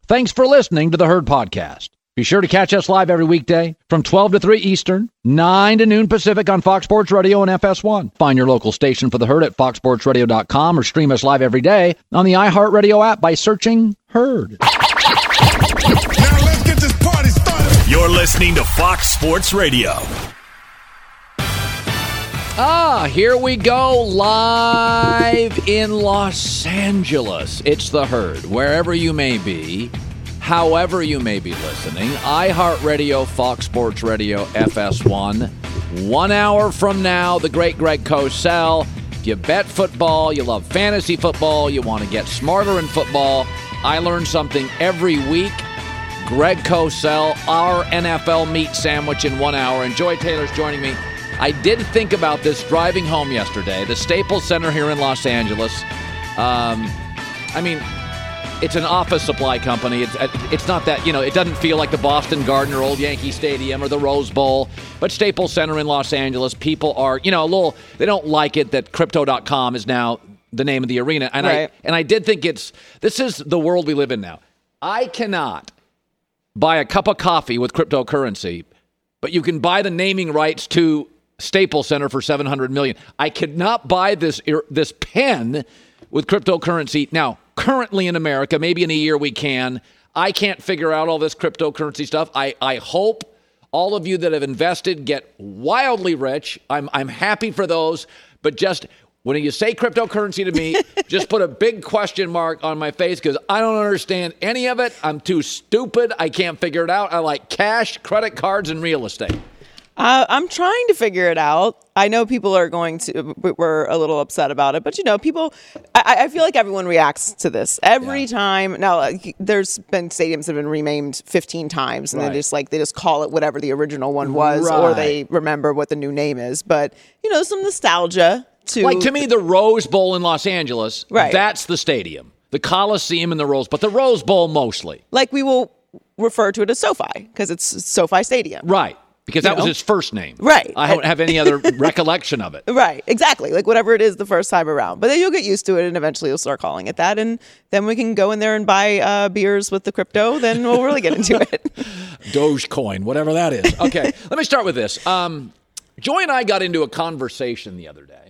Thanks for listening to the Herd Podcast. Be sure to catch us live every weekday from 12 to 3 Eastern, 9 to noon Pacific on Fox Sports Radio and FS1. Find your local station for the Herd at foxsportsradio.com or stream us live every day on the iHeartRadio app by searching Herd. Now let's get this party started. You're listening to Fox Sports Radio. Here we go, live in Los Angeles. It's the Herd, wherever you may be, however you may be listening. iHeartRadio, Fox Sports Radio, FS1. 1 hour from now, the great Greg Cosell. If you bet football, you love fantasy football, you want to get smarter in football, I learn something every week. Greg Cosell, our NFL meat sandwich in 1 hour. And Joy Taylor's joining me. I did think about this driving home yesterday. The Staples Center here in Los Angeles. It's an office supply company. It's not that, it doesn't feel like the Boston Garden or Old Yankee Stadium or the Rose Bowl. But Staples Center in Los Angeles, people are, they don't like it that Crypto.com is now the name of the arena. And right. I did think this is the world we live in now. I cannot buy a cup of coffee with cryptocurrency, but you can buy the naming rights to Staples Center for $700 million. I could not buy this pen with cryptocurrency. Now, currently in America, maybe in a year we can. I can't figure out all this cryptocurrency stuff. I hope all of you that have invested get wildly rich. I'm happy for those, but just when you say cryptocurrency to me, just put a big question mark on my face because I don't understand any of it. I'm too stupid. I can't figure it out. I like cash, credit cards, and real estate. I'm trying to figure it out. I know people are we're a little upset about it, but people, I feel like everyone reacts to this every time. Now, there's been stadiums that have been renamed 15 times and they just call it whatever the original one was, or they remember what the new name is. But, some nostalgia to me, the Rose Bowl in Los Angeles, right. That's the stadium, the Coliseum and the Rose, but the Rose Bowl mostly. Like we will refer to it as SoFi because it's SoFi Stadium. Right. Because that was his first name. Right. I don't have any other recollection of it. Right. Exactly. Like whatever it is the first time around. But then you'll get used to it and eventually you'll start calling it that. And then we can go in there and buy beers with the crypto. Then we'll really get into it. Dogecoin, whatever that is. Okay. Let me start with this. Joy and I got into a conversation the other day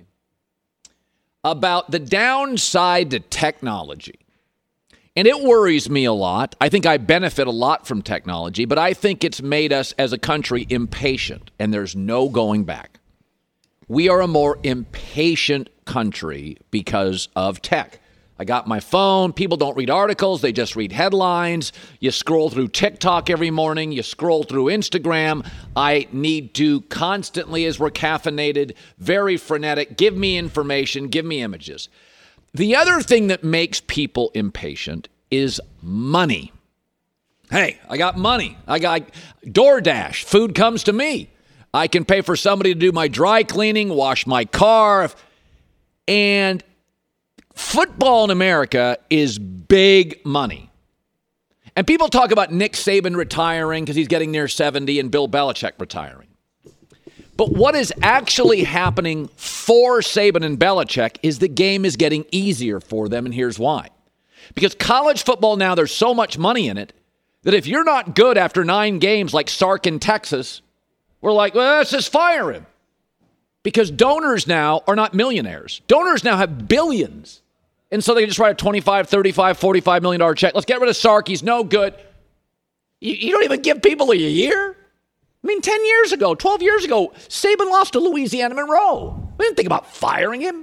about the downside to technology. And it worries me a lot. I think I benefit a lot from technology, but I think it's made us as a country impatient, and there's no going back. We are a more impatient country because of tech. I got my phone. People don't read articles. They just read headlines. You scroll through TikTok every morning. You scroll through Instagram. I need to constantly, as we're caffeinated, very frenetic, give me information, give me images. The other thing that makes people impatient is money. Hey, I got money. I got DoorDash. Food comes to me. I can pay for somebody to do my dry cleaning, wash my car. And football in America is big money. And people talk about Nick Saban retiring because he's getting near 70 and Bill Belichick retiring. But what is actually happening for Saban and Belichick is the game is getting easier for them, and here's why. Because college football now, there's so much money in it that if you're not good after 9 games like Sark in Texas, we're like, well, let's just fire him. Because donors now are not millionaires. Donors now have billions. And so they can just write a $25, $35, $45 million check. Let's get rid of Sark. He's no good. You don't even give people a year? I mean, 10 years ago, 12 years ago, Saban lost to Louisiana Monroe. We didn't think about firing him.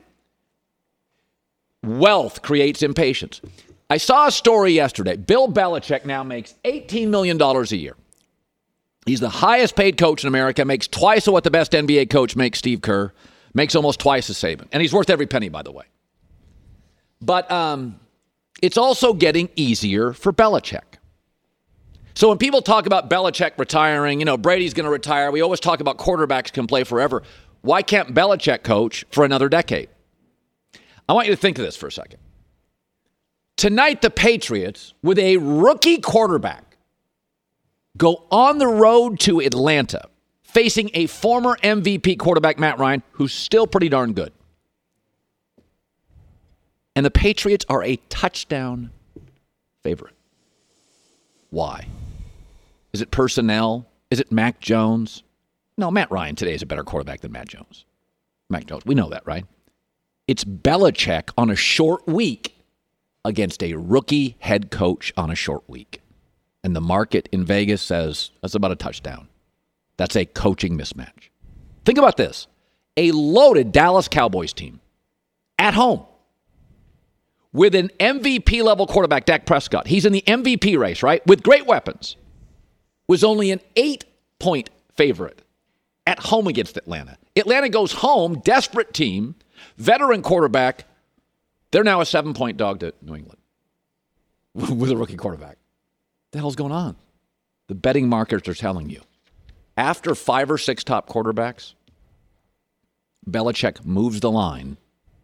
Wealth creates impatience. I saw a story yesterday. Bill Belichick now makes $18 million a year. He's the highest paid coach in America, makes twice of what the best NBA coach makes, Steve Kerr, makes almost twice as Saban. And he's worth every penny, by the way. But it's also getting easier for Belichick. So when people talk about Belichick retiring, Brady's going to retire, we always talk about quarterbacks can play forever. Why can't Belichick coach for another decade? I want you to think of this for a second. Tonight, the Patriots, with a rookie quarterback, go on the road to Atlanta, facing a former MVP quarterback, Matt Ryan, who's still pretty darn good. And the Patriots are a touchdown favorite. Why? Is it personnel? Is it Mac Jones? No, Matt Ryan today is a better quarterback than Mac Jones. Mac Jones, we know that, right? It's Belichick on a short week against a rookie head coach on a short week. And the market in Vegas says that's about a touchdown. That's a coaching mismatch. Think about this. A loaded Dallas Cowboys team at home with an MVP-level quarterback, Dak Prescott. He's in the MVP race, right? With great weapons. Was only an 8-point favorite at home against Atlanta. Atlanta goes home, desperate team, veteran quarterback. They're now a 7-point dog to New England with a rookie quarterback. What the hell's going on? The betting markets are telling you. After 5 or 6 top quarterbacks, Belichick moves the line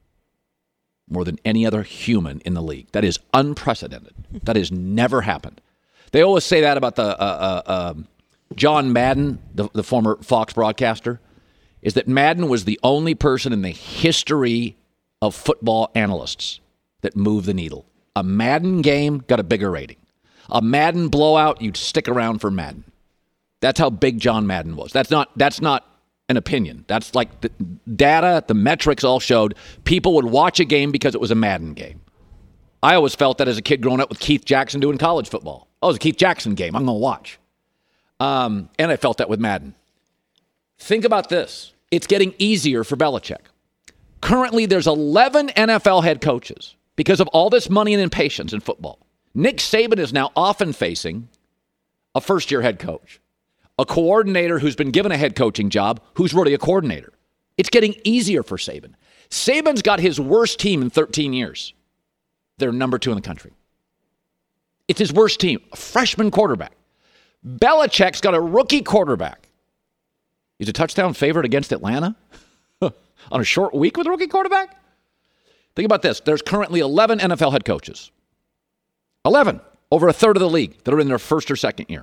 more than any other human in the league. That is unprecedented. That has never happened. They always say that about the John Madden, the former Fox broadcaster, is that Madden was the only person in the history of football analysts that moved the needle. A Madden game got a bigger rating. A Madden blowout, you'd stick around for Madden. That's how big John Madden was. That's not an opinion. That's like the data, the metrics all showed people would watch a game because it was a Madden game. I always felt that as a kid growing up with Keith Jackson doing college football. Oh, it was a Keith Jackson game. I'm going to watch. And I felt that with Madden. Think about this. It's getting easier for Belichick. Currently, there's 11 NFL head coaches because of all this money and impatience in football. Nick Saban is now often facing a first-year head coach, a coordinator who's been given a head coaching job who's really a coordinator. It's getting easier for Saban. Saban's got his worst team in 13 years. They're number 2 in the country. It's his worst team, a freshman quarterback. Belichick's got a rookie quarterback. He's a touchdown favorite against Atlanta on a short week with a rookie quarterback? Think about this. There's currently 11 NFL head coaches. 11, over a third of the league that are in their first or second year.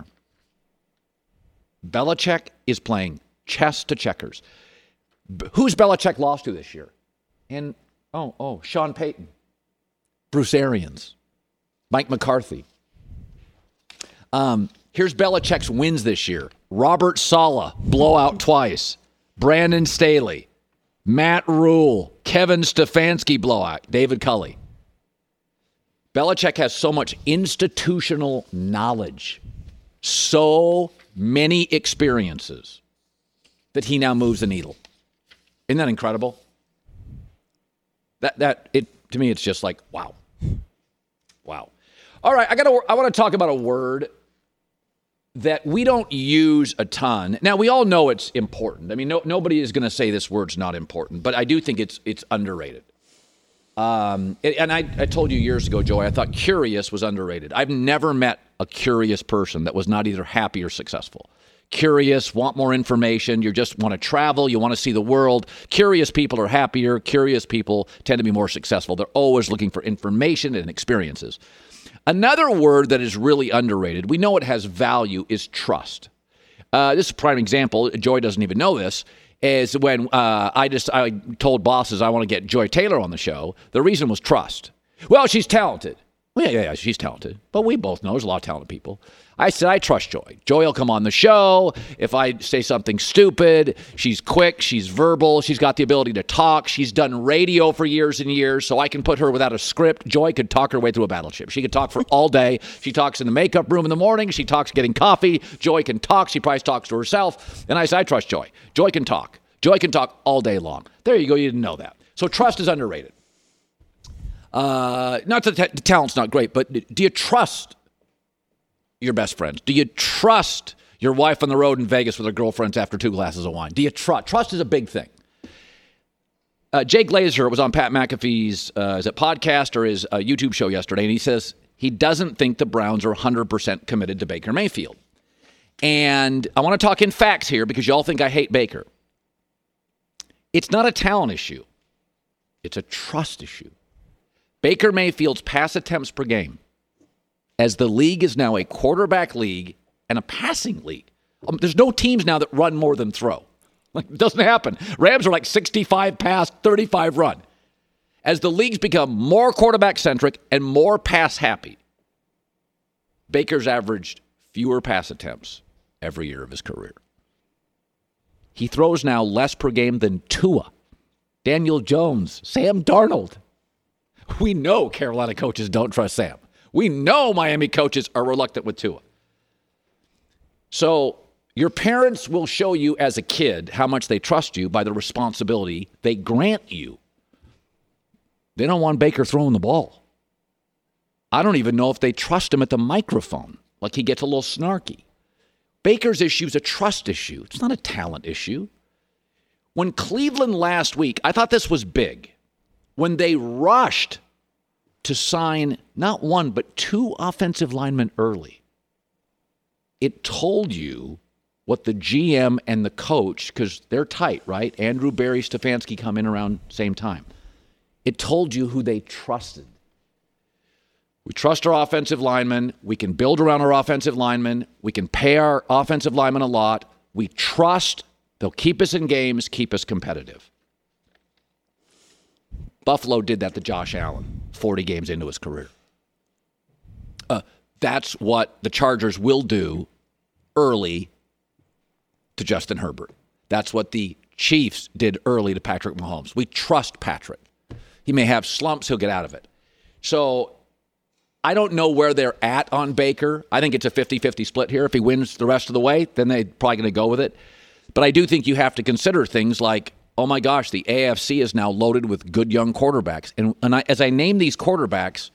Belichick is playing chess to checkers. Who's Belichick lost to this year? And, Sean Payton, Bruce Arians, Mike McCarthy. Here's Belichick's wins this year. Robert Saleh, blowout twice. Brandon Staley, Matt Rule, Kevin Stefanski, blowout. David Culley. Belichick has so much institutional knowledge, so many experiences, that he now moves the needle. Isn't that incredible? To me, it's just like, wow. Wow. All right, I want to talk about a word that we don't use a ton. Now, we all know it's important. I mean, nobody is going to say this word's not important, but I do think it's underrated. And I told you years ago, Joey, I thought curious was underrated. I've never met a curious person that was not either happy or successful. Curious, want more information, you just want to travel, you want to see the world. Curious people are happier. Curious people tend to be more successful. They're always looking for information and experiences. Another word that is really underrated, we know it has value, is trust. This is a prime example. Joy doesn't even know this. Is when I told bosses I want to get Joy Taylor on the show. The reason was trust. Well, she's talented. Well, yeah, she's talented. But we both know there's a lot of talented people. I said, I trust Joy. Joy will come on the show. If I say something stupid, she's quick, she's verbal, she's got the ability to talk. She's done radio for years and years, so I can put her without a script. Joy could talk her way through a battleship. She could talk for all day. She talks in the makeup room in the morning. She talks getting coffee. Joy can talk. She probably talks to herself. And I said, I trust Joy. Joy can talk. Joy can talk all day long. There you go. You didn't know that. So trust is underrated. Not that the talent's not great, but do you trust your best friends? Do you trust your wife on the road in Vegas with her girlfriends after 2 glasses of wine? Do you trust? Trust is a big thing. Jay Glazer was on Pat McAfee's is it podcast or his YouTube show yesterday, and he says he doesn't think the Browns are 100% committed to Baker Mayfield. And I want to talk in facts here because y'all think I hate Baker. It's not a talent issue. It's a trust issue. Baker Mayfield's pass attempts per game, as the league is now a quarterback league and a passing league. There's no teams now that run more than throw. It doesn't happen. Rams are like 65 pass, 35 run. As the leagues become more quarterback-centric and more pass-happy, Baker's averaged fewer pass attempts every year of his career. He throws now less per game than Tua, Daniel Jones, Sam Darnold. We know Carolina coaches don't trust Sam. We know Miami coaches are reluctant with Tua. So your parents will show you as a kid how much they trust you by the responsibility they grant you. They don't want Baker throwing the ball. I don't even know if they trust him at the microphone. Like he gets a little snarky. Baker's issue is a trust issue. It's not a talent issue. When Cleveland last week, I thought this was big. When they rushed to sign not one, but 2 offensive linemen early, it told you what the GM and the coach, because they're tight, right? Andrew, Barry, Stefanski come in around same time. It told you who they trusted. We trust our offensive linemen. We can build around our offensive linemen. We can pay our offensive linemen a lot. We trust they'll keep us in games, keep us competitive. Buffalo did that to Josh Allen 40 games into his career. That's what the Chargers will do early to Justin Herbert. That's what the Chiefs did early to Patrick Mahomes. We trust Patrick. He may have slumps. He'll get out of it. So I don't know where they're at on Baker. I think it's a 50-50 split here. If he wins the rest of the way, then they're probably going to go with it. But I do think you have to consider things like, oh my gosh, the AFC is now loaded with good young quarterbacks. And as I name these quarterbacks,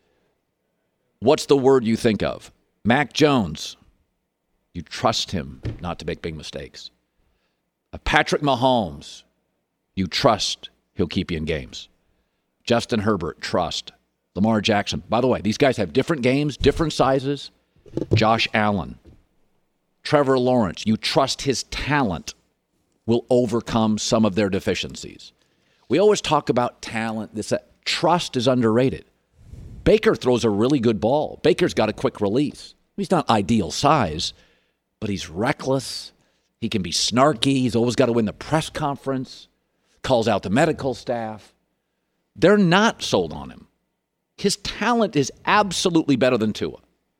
what's the word you think of? Mac Jones. You trust him not to make big mistakes. Patrick Mahomes. You trust he'll keep you in games. Justin Herbert, trust. Lamar Jackson. By the way, these guys have different games, different sizes. Josh Allen. Trevor Lawrence. You trust his talent will overcome some of their deficiencies. We always talk about talent. Trust is underrated. Baker throws a really good ball. Baker's got a quick release. He's not ideal size, but he's reckless. He can be snarky. He's always got to win the press conference. Calls out the medical staff. They're not sold on him. His talent is absolutely better than Tua.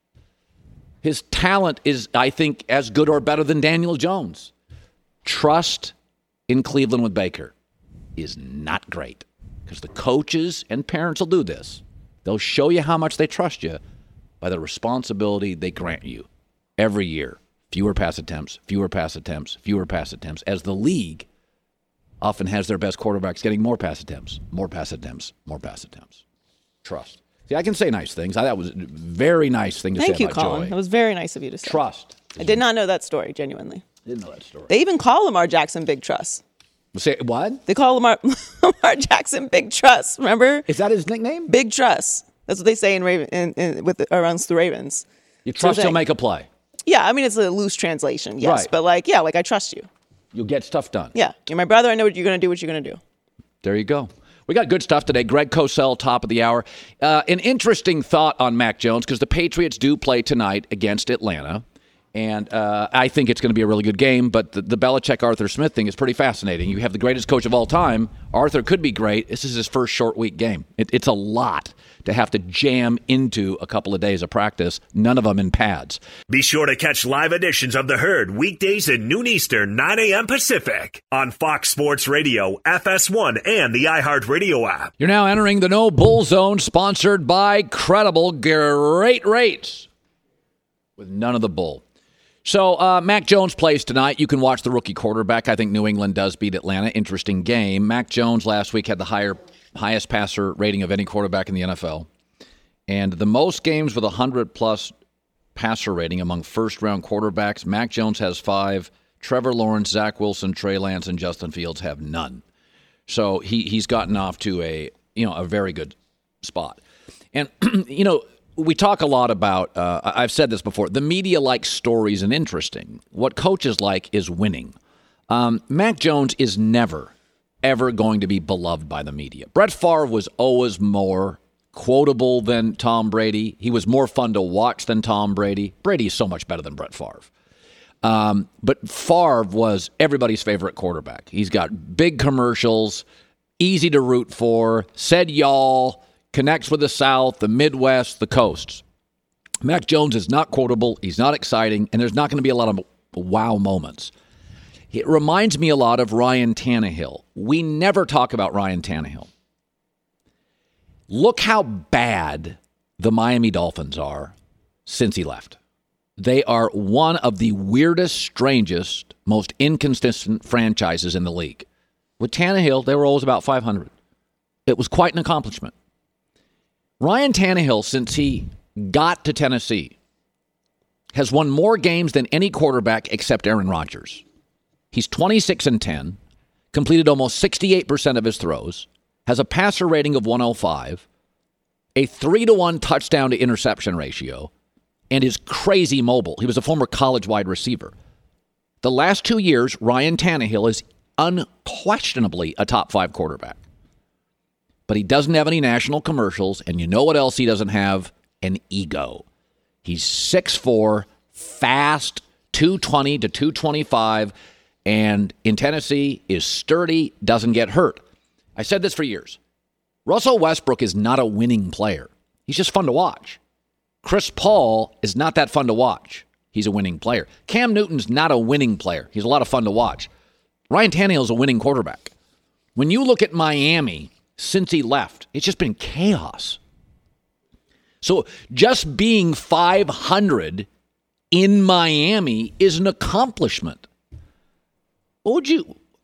His talent is, I think, as good or better than Daniel Jones. Trust in Cleveland with Baker is not great because the coaches and parents will do this. They'll show you how much they trust you by the responsibility they grant you every year. Fewer pass attempts, fewer pass attempts, fewer pass attempts, as the league often has their best quarterbacks getting more pass attempts, more pass attempts, more pass attempts. Trust. See, I can say nice things. That was a very nice thing to say about Joey. Thank you, Colin. That was very nice of you to say. Trust. I did not know that story, genuinely. Didn't know that story. They even call Lamar Jackson Big Trust. Say what? They call Lamar Jackson Big Trust. Remember? Is that his nickname? Big Trust. That's what they say around the Ravens. You trust he'll make a play. Yeah, I mean it's a loose translation, yes, right. But I trust you. You'll get stuff done. Yeah, you're my brother. I know what you're going to do. What you're going to do. There you go. We got good stuff today. Greg Cosell, top of the hour. An interesting thought on Mac Jones because the Patriots do play tonight against Atlanta. And I think it's going to be a really good game, but the Belichick-Arthur Smith thing is pretty fascinating. You have the greatest coach of all time. Arthur could be great. This is his first short week game. It's a lot to have to jam into a couple of days of practice, none of them in pads. Be sure to catch live editions of The Herd weekdays at noon Eastern, 9 a.m. Pacific on Fox Sports Radio, FS1, and the iHeartRadio app. You're now entering the No Bull Zone, sponsored by Credible. Great rates with none of the bull. So, Mac Jones plays tonight. You can watch the rookie quarterback. I think New England does beat Atlanta. Interesting game. Mac Jones last week had the highest passer rating of any quarterback in the NFL. And the most games with 100-plus passer rating among first-round quarterbacks, Mac Jones has 5. Trevor Lawrence, Zach Wilson, Trey Lance, and Justin Fields have none. So he's gotten off to a very good spot. And, we talk a lot about, I've said this before, the media likes stories and interesting. What coaches like is winning. Mac Jones is never, ever going to be beloved by the media. Brett Favre was always more quotable than Tom Brady. He was more fun to watch than Tom Brady. Brady is so much better than Brett Favre. But Favre was everybody's favorite quarterback. He's got big commercials, easy to root for, said y'all, connects with the South, the Midwest, the coasts. Mac Jones is not quotable. He's not exciting. And there's not going to be a lot of wow moments. It reminds me a lot of Ryan Tannehill. We never talk about Ryan Tannehill. Look how bad the Miami Dolphins are since he left. They are one of the weirdest, strangest, most inconsistent franchises in the league. With Tannehill, they were always about 500. It was quite an accomplishment. Ryan Tannehill, since he got to Tennessee, has won more games than any quarterback except Aaron Rodgers. He's 26-10, completed almost 68% of his throws, has a passer rating of 105, a 3-to-1 touchdown to interception ratio, and is crazy mobile. He was a former college wide receiver. The last 2 years, Ryan Tannehill is unquestionably a top 5 quarterback. But he doesn't have any national commercials, and you know what else he doesn't have? An ego. He's 6'4", fast, 220 to 225, and in Tennessee is sturdy, doesn't get hurt. I said this for years. Russell Westbrook is not a winning player. He's just fun to watch. Chris Paul is not that fun to watch. He's a winning player. Cam Newton's not a winning player. He's a lot of fun to watch. Ryan Tannehill is a winning quarterback. When you look at Miami since he left, it's just been chaos. So just being 500 in Miami is an accomplishment. What would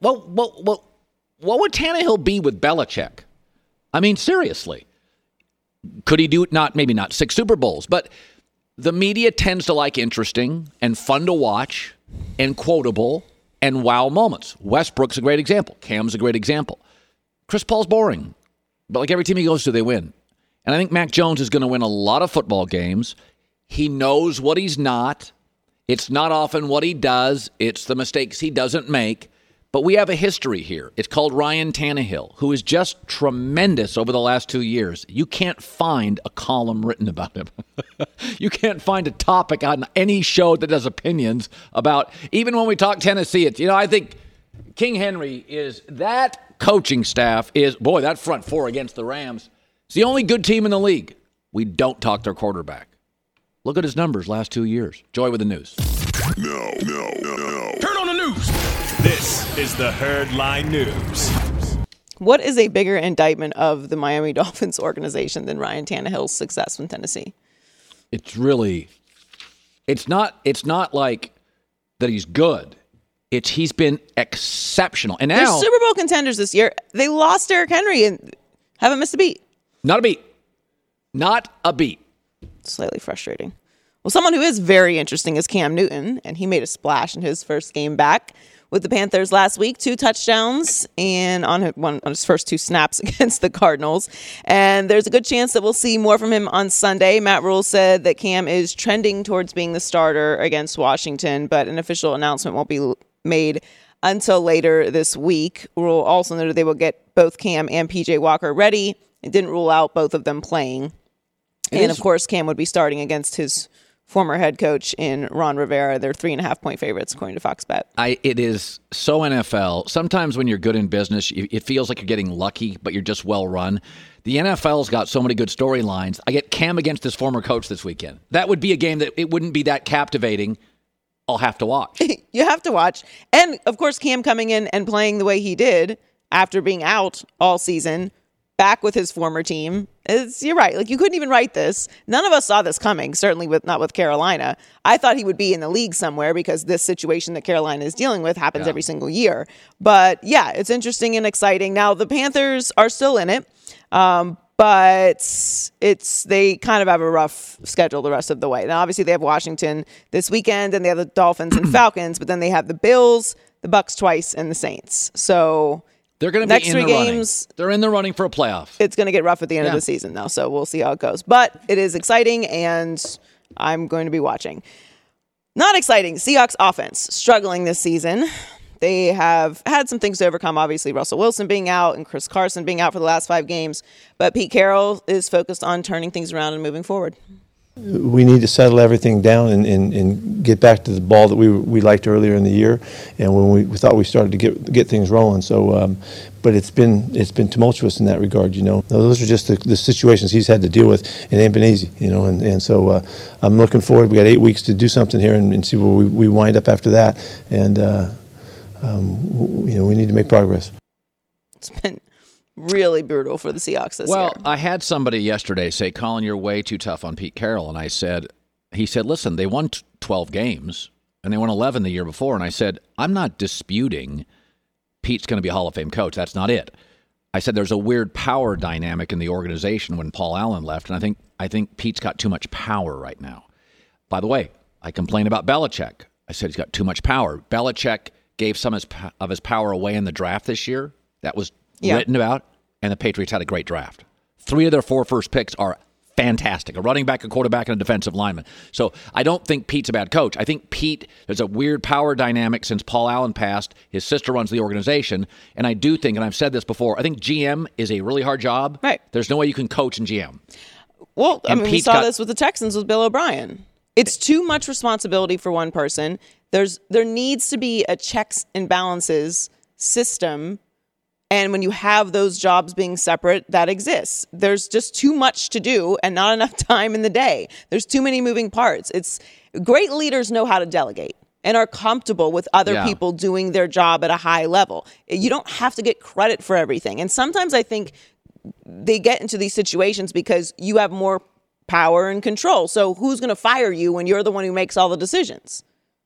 Tannehill be with Belichick? I mean, seriously. Could he do it? Maybe not 6 Super Bowls, but the media tends to like interesting and fun to watch and quotable and wow moments. Westbrook's a great example. Cam's a great example. Chris Paul's boring, but like every team he goes to, they win. And I think Mac Jones is going to win a lot of football games. He knows what he's not. It's not often what he does. It's the mistakes he doesn't make. But we have a history here. It's called Ryan Tannehill, who is just tremendous over the last 2 years. You can't find a column written about him. You can't find a topic on any show that does opinions about, even when we talk Tennessee, I think King Henry is, that coaching staff is, boy, that front four against the Rams. It's the only good team in the league. We don't talk their quarterback. Look at his numbers last 2 years. Joy with the news. No. Turn on the news. This is the Herd Line News. What is a bigger indictment of the Miami Dolphins organization than Ryan Tannehill's success in Tennessee? It's not like that he's good. He's been exceptional. And They're now Super Bowl contenders this year. They lost Derrick Henry and haven't missed a beat. Not a beat. Slightly frustrating. Well, someone who is very interesting is Cam Newton, and he made a splash in his first game back with the Panthers last week, 2 touchdowns and on his first 2 snaps against the Cardinals. And there's a good chance that we'll see more from him on Sunday. Matt Rule said that Cam is trending towards being the starter against Washington, but an official announcement won't be made until later this week. Rule also noted they will get both Cam and PJ Walker ready. It didn't rule out both of them playing. And, of course, Cam would be starting against his former head coach in Ron Rivera. They're 3.5-point favorites, according to Fox Bet. It is so NFL. Sometimes when you're good in business, it feels like you're getting lucky, but you're just well run. The NFL's got so many good storylines. I get Cam against his former coach this weekend. That would be a game that it wouldn't be that captivating. I'll have to watch. You have to watch. And, of course, Cam coming in and playing the way he did after being out all season, back with his former team. You're right. Like, you couldn't even write this. None of us saw this coming, certainly not with Carolina. I thought he would be in the league somewhere because this situation that Carolina is dealing with happens every single year. But, yeah, it's interesting and exciting. Now, the Panthers are still in it, but they kind of have a rough schedule the rest of the way. Now, obviously, they have Washington this weekend, and they have the Dolphins and Falcons, but then they have the Bills, the Bucks twice, and the Saints. So they're going to be next in 3 the games, running. They're in the running for a playoff. It's going to get rough at the end of the season, though, so we'll see how it goes. But it is exciting, and I'm going to be watching. Not exciting. Seahawks offense struggling this season. They have had some things to overcome, obviously Russell Wilson being out and Chris Carson being out for the last 5 games. But Pete Carroll is focused on turning things around and moving forward. We need to settle everything down and get back to the ball that we liked earlier in the year, and when we thought we started to get things rolling. So, but it's been tumultuous in that regard. Those are just the situations he's had to deal with, and it ain't been easy. And so I'm looking forward. We got 8 weeks to do something here and see where we wind up after that, and we need to make progress. It's been really brutal for the Seahawks this year. Well, I had somebody yesterday say, Colin, you're way too tough on Pete Carroll. And he said, listen, they won 12 games and they won 11 the year before. And I said, I'm not disputing Pete's going to be a Hall of Fame coach. That's not it. I said, there's a weird power dynamic in the organization when Paul Allen left. And I think Pete's got too much power right now. By the way, I complained about Belichick. I said he's got too much power. Belichick gave some of his power away in the draft this year. That was written about, and the Patriots had a great draft. 3 of their 4 first picks are fantastic. A running back, a quarterback, and a defensive lineman. So I don't think Pete's a bad coach. I think there's a weird power dynamic since Paul Allen passed. His sister runs the organization. And I do think, and I've said this before, I think GM is a really hard job. Right. There's no way you can coach in GM. Well, we saw this with the Texans with Bill O'Brien. It's too much responsibility for one person. There needs to be a checks and balances system. And when you have those jobs being separate, that exists. There's just too much to do and not enough time in the day. There's too many moving parts. Great leaders know how to delegate and are comfortable with other people doing their job at a high level. You don't have to get credit for everything. And sometimes I think they get into these situations because you have more power and control. So who's going to fire you when you're the one who makes all the decisions?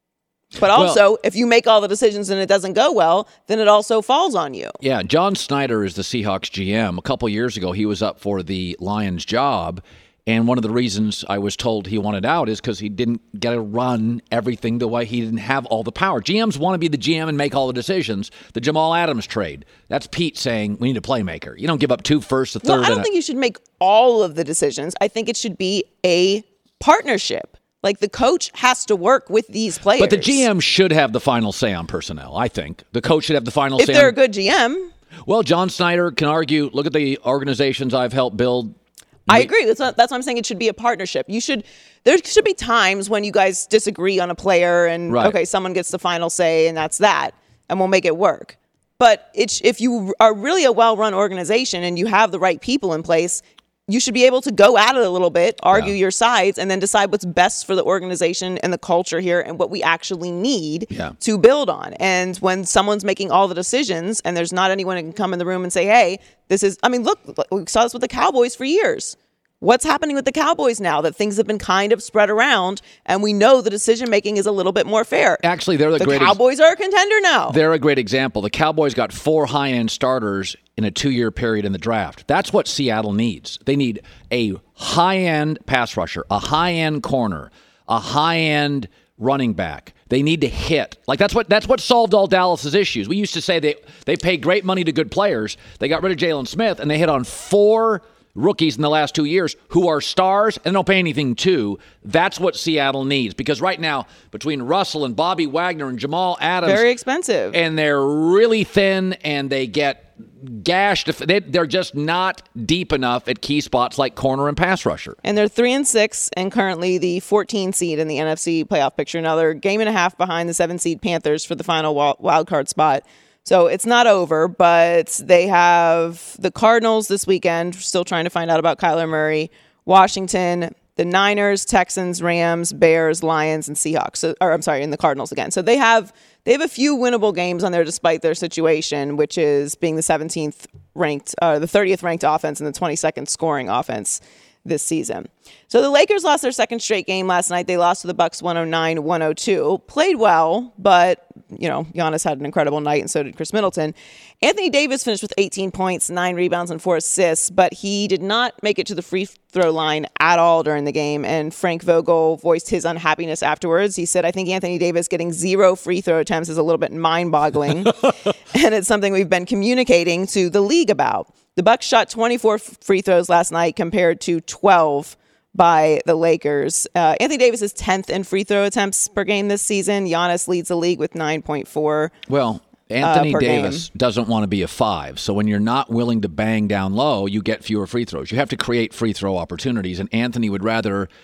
But also, if you make all the decisions and it doesn't go well, then it also falls on you. Yeah, John Snyder is the Seahawks GM. A couple years ago, he was up for the Lions job, and one of the reasons I was told he wanted out is because he didn't get to run everything the way he didn't have all the power. GMs want to be the GM and make all the decisions. The Jamal Adams trade, that's Pete saying we need a playmaker. You don't give up 2 firsts, a third. Well, I don't think you should make all of the decisions. I think it should be a partnership. Like, the coach has to work with these players. But the GM should have the final say on personnel, I think. The coach should have the final say. If they're a good GM. Well, John Snyder can argue, look at the organizations I've helped build. I agree. That's why I'm saying it should be a partnership. There should be times when you guys disagree on a player and, okay, someone gets the final say and that's that, and we'll make it work. But if you are really a well-run organization and you have the right people in place, you should be able to go at it a little bit, argue your sides, and then decide what's best for the organization and the culture here and what we actually need to build on. And when someone's making all the decisions and there's not anyone who can come in the room and say, hey, look, we saw this with the Cowboys for years. What's happening with the Cowboys now that things have been kind of spread around and we know the decision-making is a little bit more fair? Actually, the Cowboys are a contender now. They're a great example. The Cowboys got 4 high-end starters in a 2-year period in the draft. That's what Seattle needs. They need a high-end pass rusher, a high-end corner, a high-end running back. They need to hit. Like, that's what solved all Dallas's issues. We used to say they pay great money to good players. They got rid of Jalen Smith, and they hit on 4 rookies in the last 2 years who are stars and don't pay anything to. That's what Seattle needs, because right now between Russell and Bobby Wagner and Jamal Adams, very expensive, and they're really thin and they get gashed. They're just not deep enough at key spots like corner and pass rusher. And they're 3-6 and currently the 14 seed in the NFC playoff picture. Now they're a game and a half behind the 7 seed Panthers for the final wild card spot. So it's not over, but they have the Cardinals this weekend, still trying to find out about Kyler Murray, Washington, the Niners, Texans, Rams, Bears, Lions, and Seahawks. And the Cardinals again. So they have a few winnable games on there despite their situation, which is being the 17th ranked, the 30th ranked offense and the 22nd scoring offense this season. So the Lakers lost their second straight game last night. They lost to the Bucks 109-102. Played well, but Giannis had an incredible night, and so did Chris Middleton. Anthony Davis finished with 18 points, 9 rebounds, and 4 assists, but he did not make it to the free throw line at all during the game, and Frank Vogel voiced his unhappiness afterwards. He said, I think Anthony Davis getting 0 free throw attempts is a little bit mind-boggling, and it's something we've been communicating to the league about. The Bucks shot 24 free throws last night compared to 12 by the Lakers. Anthony Davis is 10th in free throw attempts per game this season. Giannis leads the league with 9.4. Well, Anthony Davis doesn't want to be a 5. So when you're not willing to bang down low, you get fewer free throws. You have to create free throw opportunities, and Anthony would rather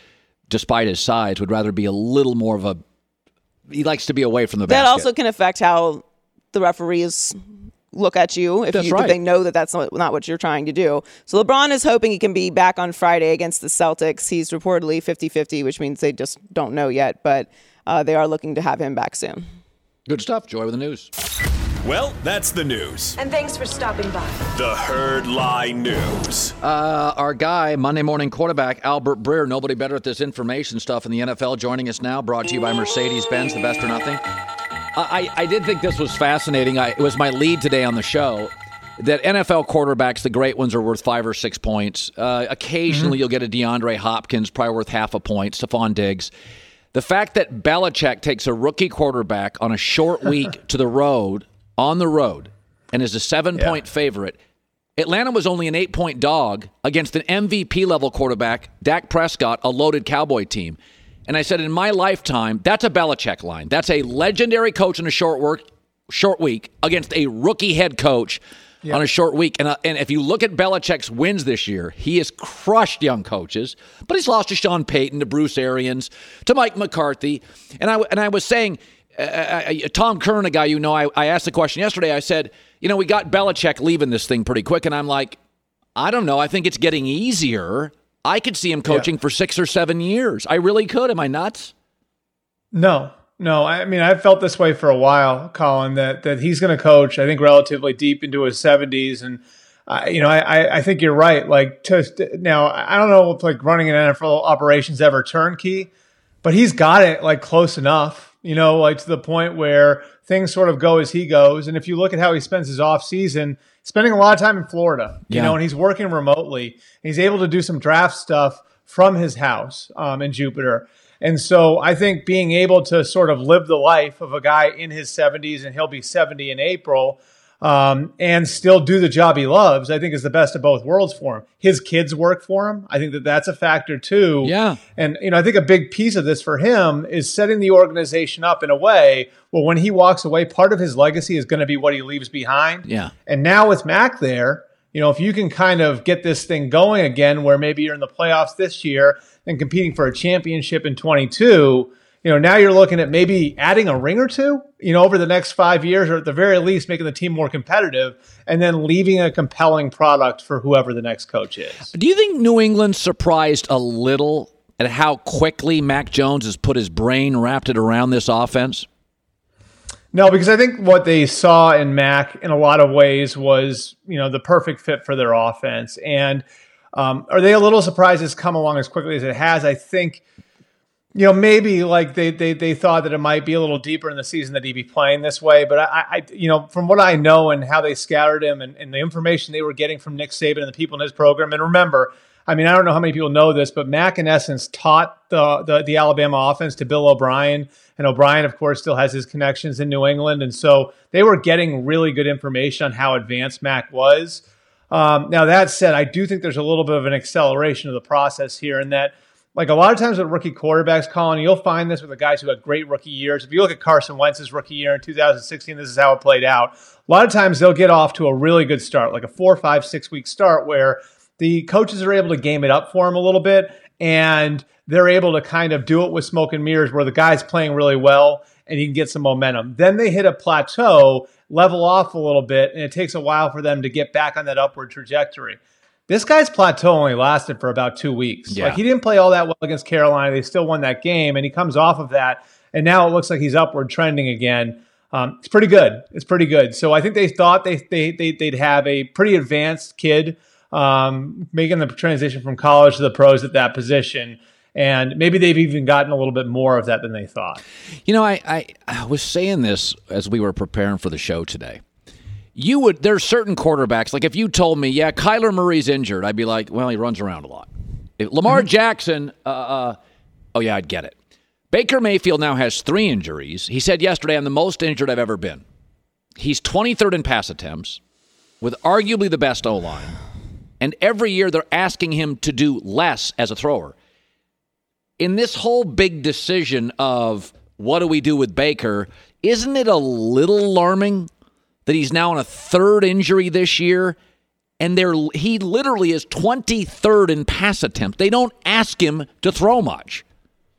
despite his size, would rather be a little more of a. He likes to be away from the basket. That also can affect how the referees look at you if they know that that's not what you're trying to do. So LeBron is hoping he can be back on Friday against the Celtics. He's reportedly 50-50, which means they just don't know yet, but they are looking to have him back soon. Good stuff. Joy with the news. Well, that's the news. And thanks for stopping by. The Herd Lie News. Our guy, Monday morning quarterback, Albert Breer, nobody better at this information stuff in the NFL, joining us now, brought to you by Mercedes-Benz, the best or nothing. I did think this was fascinating. It was my lead today on the show, that NFL quarterbacks, the great ones, are worth 5 or 6 points. Occasionally you'll get a DeAndre Hopkins, probably worth half a point, Stephon Diggs. The fact that Belichick takes a rookie quarterback on a short week on the road, and is a 7-point favorite. Atlanta was only an 8-point dog against an MVP-level quarterback, Dak Prescott, a loaded Cowboy team. And I said, in my lifetime, that's a Belichick line. That's a legendary coach in a short week against a rookie head coach on a short week. And if you look at Belichick's wins this year, he has crushed young coaches, but he's lost to Sean Payton, to Bruce Arians, to Mike McCarthy. And I was saying, Tom Curran, a guy I asked the question yesterday. I said, we got Belichick leaving this thing pretty quick. And I'm like, I don't know. I think it's getting easier. I could see him coaching for 6 or 7 years. I really could. Am I nuts? No. I mean, I've felt this way for a while, Colin, that he's going to coach, I think, relatively deep into his 70s. And, I think you're right. Now, I don't know if running an NFL operations ever turnkey, but he's got it close enough. To the point where things sort of go as he goes. And if you look at how he spends his off season, spending a lot of time in Florida, and he's working remotely. He's able to do some draft stuff from his house in Jupiter. And so I think being able to sort of live the life of a guy in his 70s, and he'll be 70 in April, and still do the job he loves, I think is the best of both worlds for him. His kids work for him. I think that's a factor too. Yeah. And, I think a big piece of this for him is setting the organization up in a way where when he walks away, part of his legacy is going to be what he leaves behind. Yeah. And now with Mac there, if you can kind of get this thing going again, where maybe you're in the playoffs this year and competing for a championship in 22, now you're looking at maybe adding a ring or two, over the next 5 years, or at the very least making the team more competitive, and then leaving a compelling product for whoever the next coach is. Do you think New England surprised a little at how quickly Mac Jones has put his brain wrapped it around this offense? No, because I think what they saw in Mac in a lot of ways was, the perfect fit for their offense. And are they a little surprised it's come along as quickly as it has? I think, maybe they thought that it might be a little deeper in the season that he'd be playing this way. But I from what I know and how they scouted him and the information they were getting from Nick Saban and the people in his program. And remember, I don't know how many people know this, but Mac in essence taught the Alabama offense to Bill O'Brien. And O'Brien, of course, still has his connections in New England. And so they were getting really good information on how advanced Mac was. Now, that said, I do think there's a little bit of an acceleration of the process here, in that, a lot of times with rookie quarterbacks, Colin, you'll find this with the guys who had great rookie years. If you look at Carson Wentz's rookie year in 2016, this is how it played out. A lot of times they'll get off to a really good start, like a 4, 5, 6 week start, where the coaches are able to game it up for him a little bit, and they're able to kind of do it with smoke and mirrors, where the guy's playing really well and he can get some momentum. Then they hit a plateau, level off a little bit, and it takes a while for them to get back on that upward trajectory. This guy's plateau only lasted for about 2 weeks. Yeah. He didn't play all that well against Carolina. They still won that game, and he comes off of that, and now it looks like he's upward trending again. It's pretty good. So I think they thought they'd have a pretty advanced kid making the transition from college to the pros at that position. And maybe they've even gotten a little bit more of that than they thought. I was saying this as we were preparing for the show today. There's certain quarterbacks, like if you told me, Kyler Murray's injured, I'd be like, well, he runs around a lot. If Lamar Jackson, I'd get it. Baker Mayfield now has 3 injuries. He said yesterday, I'm the most injured I've ever been. He's 23rd in pass attempts with arguably the best O-line. And every year they're asking him to do less as a thrower. In this whole big decision of what do we do with Baker, isn't it a little alarming that he's now on a 3rd injury this year, and he literally is 23rd in pass attempts? They don't ask him to throw much.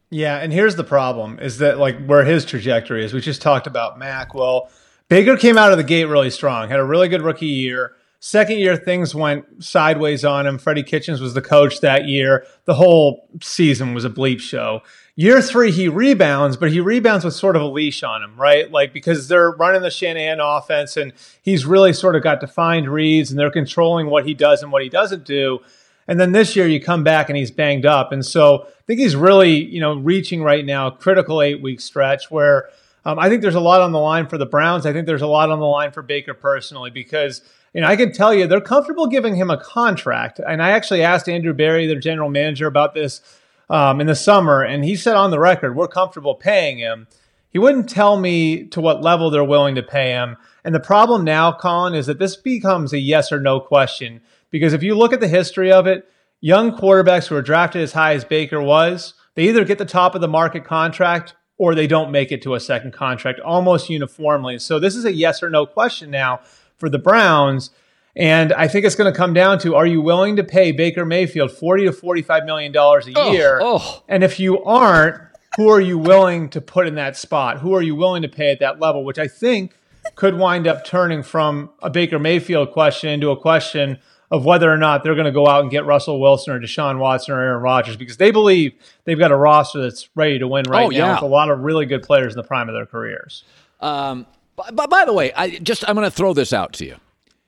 Yeah, and here's the problem is that like where his trajectory is. We just talked about Mac. Well, Baker came out of the gate really strong, had a really good rookie year. Second year, things went sideways on him. Freddie Kitchens was the coach that year. The whole season was a bleep show. Year 3, he rebounds, but he rebounds with sort of a leash on him, right? Like because they're running the Shanahan offense and he's really sort of got defined reads and they're controlling what he does and what he doesn't do. And then this year you come back and he's banged up. And so I think he's really, reaching right now a critical 8-week stretch where I think there's a lot on the line for the Browns. I think there's a lot on the line for Baker personally because, I can tell you they're comfortable giving him a contract. And I actually asked Andrew Berry, their general manager, about this in the summer. And he said on the record, we're comfortable paying him. He wouldn't tell me to what level they're willing to pay him. And the problem now, Colin, is that this becomes a yes or no question. Because if you look at the history of it, young quarterbacks who are drafted as high as Baker was, they either get the top of the market contract or they don't make it to a second contract almost uniformly. So this is a yes or no question now for the Browns. And I think it's going to come down to, are you willing to pay Baker Mayfield $40 to $45 million a year? And if you aren't, who are you willing to put in that spot? Who are you willing to pay at that level? Which I think could wind up turning from a Baker Mayfield question into a question of whether or not they're going to go out and get Russell Wilson or Deshaun Watson or Aaron Rodgers, because they believe they've got a roster that's ready to win now with a lot of really good players in the prime of their careers. But by the way, I'm going to throw this out to you.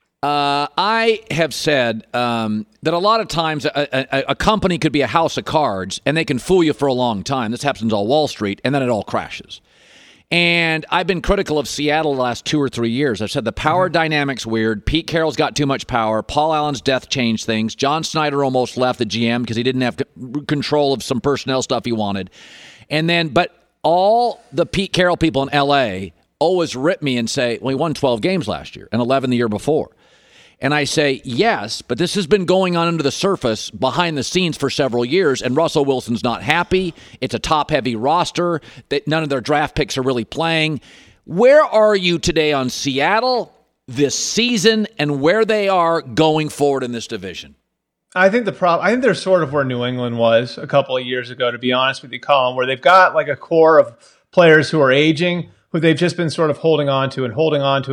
I have said that a lot of times a company could be a house of cards and they can fool you for a long time. This happens on Wall Street, and then it all crashes. And I've been critical of Seattle the last 2 or 3 years. I've said the power dynamic's weird. Pete Carroll's got too much power. Paul Allen's death changed things. John Snyder almost left the GM because he didn't have control of some personnel stuff he wanted. But all the Pete Carroll people in L.A. always rip me and say, well, he won 12 games last year and 11 the year before. And I say, yes, but this has been going on under the surface behind the scenes for several years, and Russell Wilson's not happy. It's a top-heavy roster. That none of their draft picks are really playing. Where are you today on Seattle this season and where they are going forward in this division? I think they're sort of where New England was a couple of years ago, to be honest with you, Colin, where they've got like a core of players who are aging, who they've just been sort of holding on to. And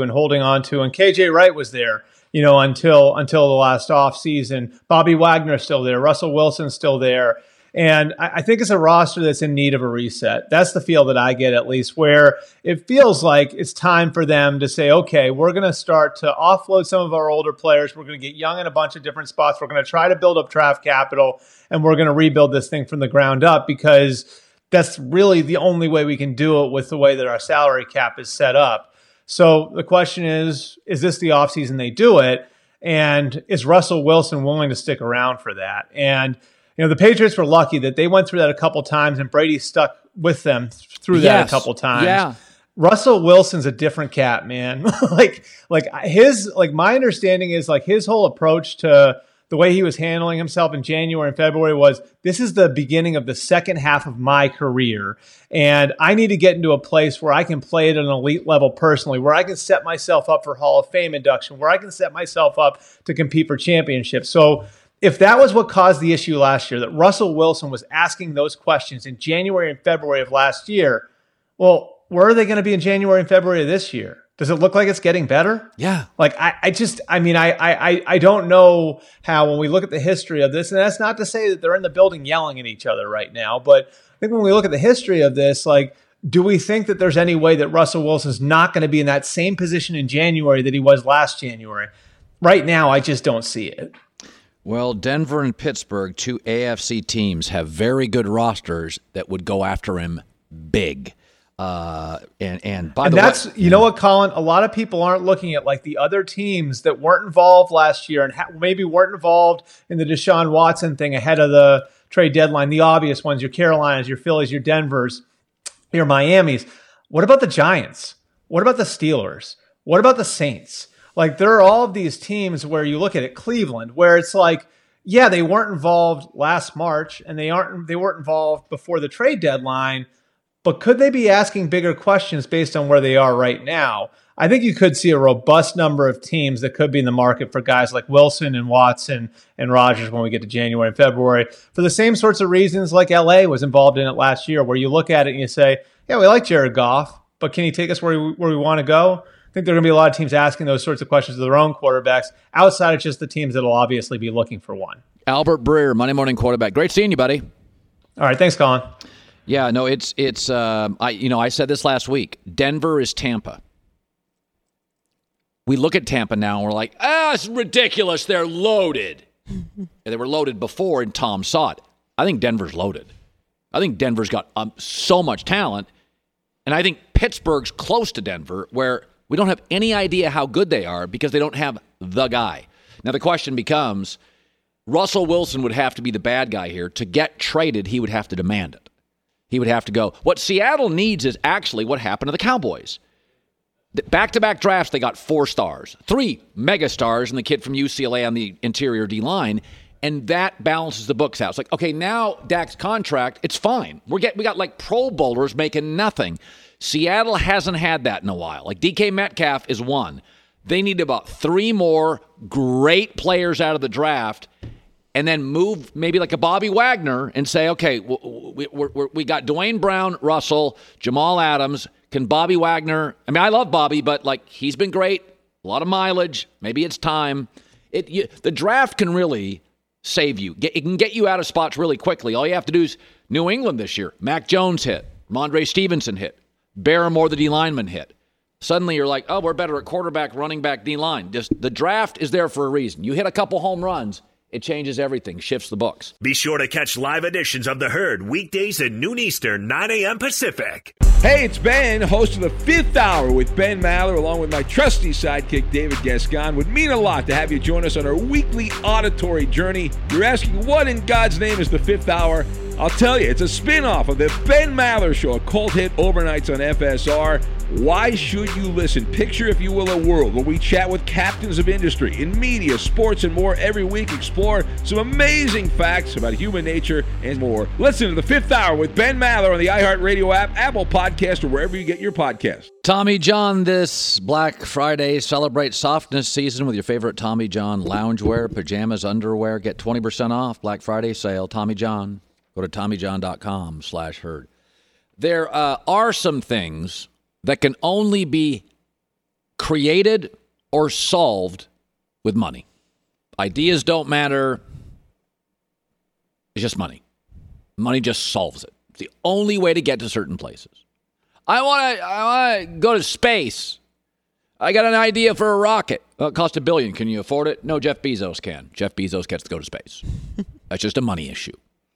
KJ Wright was there, until the last offseason. Bobby Wagner's still there. Russell Wilson's still there. And I think it's a roster that's in need of a reset. That's the feel that I get, at least, where it feels like it's time for them to say, okay, we're going to start to offload some of our older players. We're going to get young in a bunch of different spots. We're going to try to build up draft capital, and we're going to rebuild this thing from the ground up, because that's really the only way we can do it with the way that our salary cap is set up. So the question is this the offseason they do it? And is Russell Wilson willing to stick around for that? And, the Patriots were lucky that they went through that a couple times, and Brady stuck with them through that a couple times. Yeah. Russell Wilson's a different cat, man. My understanding is like his whole approach to the way he was handling himself in January and February was, this is the beginning of the second half of my career, and I need to get into a place where I can play at an elite level personally, where I can set myself up for Hall of Fame induction, where I can set myself up to compete for championships. So if that was what caused the issue last year, that Russell Wilson was asking those questions in January and February of last year, well, where are they going to be in January and February of this year? Does it look like it's getting better? Yeah. I don't know how, when we look at the history of this, and that's not to say that they're in the building yelling at each other right now, but I think when we look at the history of this, do we think that there's any way that Russell Wilson's not going to be in that same position in January that he was last January? Right now, I just don't see it. Well, Denver and Pittsburgh, 2 AFC teams, have very good rosters that would go after him big. And you know what, Colin? A lot of people aren't looking at like the other teams that weren't involved last year and maybe weren't involved in the Deshaun Watson thing ahead of the trade deadline. The obvious ones: your Carolinas, your Phillies, your Denvers, your Miamis. What about the Giants? What about the Steelers? What about the Saints? Like, there are all of these teams where you look at it, Cleveland, where it's like, yeah, they weren't involved last March and they weren't involved before the trade deadline. But could they be asking bigger questions based on where they are right now? I think you could see a robust number of teams that could be in the market for guys like Wilson and Watson and Rodgers when we get to January and February, for the same sorts of reasons like LA was involved in it last year, where you look at it and you say, yeah, we like Jared Goff, but can he take us where we want to go? I think there are going to be a lot of teams asking those sorts of questions to their own quarterbacks outside of just the teams that will obviously be looking for one. Albert Breer, Monday Morning Quarterback. Great seeing you, buddy. All right. Thanks, Colin. Yeah, no, it's I said this last week. Denver is Tampa. We look at Tampa now and we're like, it's ridiculous. They're loaded. And they were loaded before, and Tom saw it. I think Denver's loaded. I think Denver's got so much talent. And I think Pittsburgh's close to Denver, where we don't have any idea how good they are because they don't have the guy. Now, the question becomes, Russell Wilson would have to be the bad guy here. To get traded, he would have to demand it. He would have to go. What Seattle needs is actually what happened to the Cowboys. Back-to-back drafts, they got 4 stars, 3 mega stars, and the kid from UCLA on the interior D-line, and that balances the books out. It's like, okay, now Dak's contract, it's fine. We got like Pro Bowlers making nothing. Seattle hasn't had that in a while. Like DK Metcalf is one. They need about 3 more great players out of the draft, and then move maybe like a Bobby Wagner and say, okay, we got Dwayne Brown, Russell, Jamal Adams. Can Bobby Wagner, I mean, I love Bobby, but like he's been great, a lot of mileage. Maybe it's time. The draft can really save you. It can get you out of spots really quickly. All you have to do is New England this year. Mac Jones hit. Mondre Stevenson hit. Barrymore, the D-lineman, hit. Suddenly you're like, oh, we're better at quarterback, running back, D-line. Just the draft is there for a reason. You hit a couple home runs, it changes everything, shifts the books. Be sure to catch live editions of The Herd weekdays at noon Eastern, 9 a.m. Pacific. Hey, it's Ben, host of the Fifth Hour with Ben Maller, along with my trusty sidekick, David Gascon. Would mean a lot to have you join us on our weekly auditory journey. You're asking, what in God's name is the Fifth Hour? I'll tell you, it's a spin-off of the Ben Maller Show, a cult hit overnights on FSR. Why should you listen? Picture, if you will, a world where we chat with captains of industry in media, sports, and more every week. Explore some amazing facts about human nature and more. Listen to the Fifth Hour with Ben Maller on the iHeartRadio app, Apple Podcast, or wherever you get your podcasts. Tommy John, this Black Friday, celebrate softness season with your favorite Tommy John loungewear, pajamas, underwear. Get 20% off Black Friday sale. Tommy John. Go to TommyJohn.com/herd. There are some things that can only be created or solved with money. Ideas don't matter. It's just money. Money just solves it. It's the only way to get to certain places. I want to go to space. I got an idea for a rocket. Well, it costs $1 billion. Can you afford it? No, Jeff Bezos can. Jeff Bezos gets to go to space. That's just a money issue.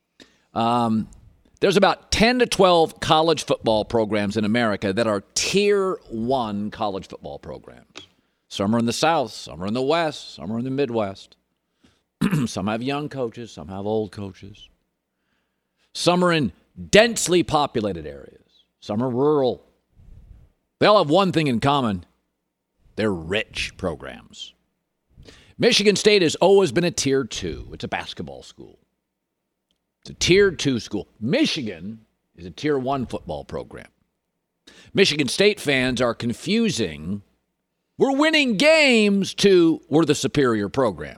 There's about 10 to 12 college football programs in America that are tier 1 college football programs. Some are in the South, some are in the West, some are in the Midwest. Some have young coaches, some have old coaches. Some are in densely populated areas. Some are rural. They all have one thing in common. They're rich programs. Michigan State has always been a tier 2. It's a basketball school. It's a tier 2 school. Michigan is a tier 1 football program. Michigan State fans are confusing we're winning games to we're the superior program.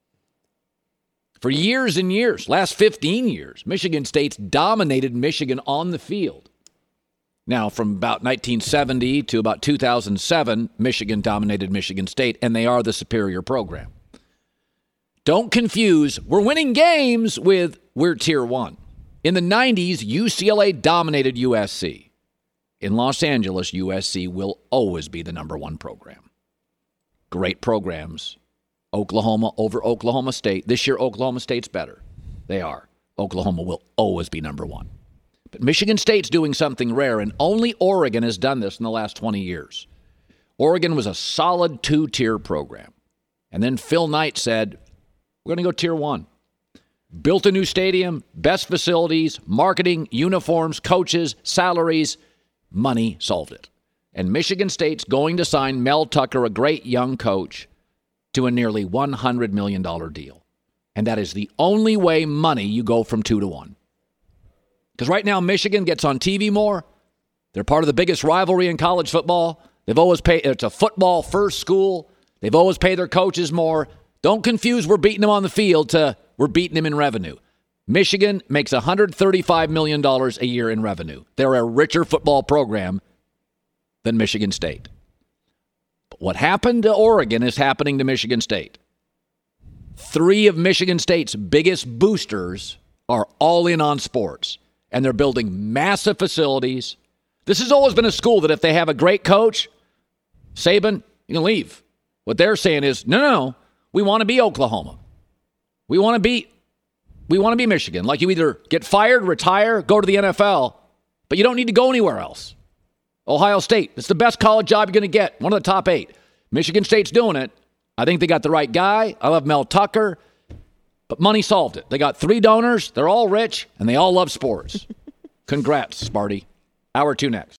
For years and years, last 15 years, Michigan State's dominated Michigan on the field. Now, from about 1970 to about 2007, Michigan dominated Michigan State, and they are the superior program. Don't confuse we're winning games with we're tier 1. In the 90s, UCLA dominated USC. In Los Angeles, USC will always be the number 1 program. Great programs. Oklahoma over Oklahoma State. This year, Oklahoma State's better. They are. Oklahoma will always be number 1. But Michigan State's doing something rare, and only Oregon has done this in the last 20 years. Oregon was a solid 2-tier program. And then Phil Knight said, we're going to go tier 1. Built a new stadium, best facilities, marketing, uniforms, coaches, salaries. Money solved it. And Michigan State's going to sign Mel Tucker, a great young coach, to a nearly $100 million deal. And that is the only way money you go from 2 to 1. Because right now Michigan gets on TV more. They're part of the biggest rivalry in college football. They've always paid. It's a football first school. They've always paid their coaches more. Don't confuse we're beating them on the field to we're beating them in revenue. Michigan makes $135 million a year in revenue. They're a richer football program than Michigan State. But what happened to Oregon is happening to Michigan State. 3 of Michigan State's biggest boosters are all in on sports, and they're building massive facilities. This has always been a school that if they have a great coach, Saban, you can leave. What they're saying is, no, we want to be Oklahoma. We want to be Michigan. Like, you either get fired, retire, go to the NFL, but you don't need to go anywhere else. Ohio State, it's the best college job you're going to get, one of the top 8. Michigan State's doing it. I think they got the right guy. I love Mel Tucker, but money solved it. They got 3 donors. They're all rich, and they all love sports. Congrats, Sparty. Hour 2 next.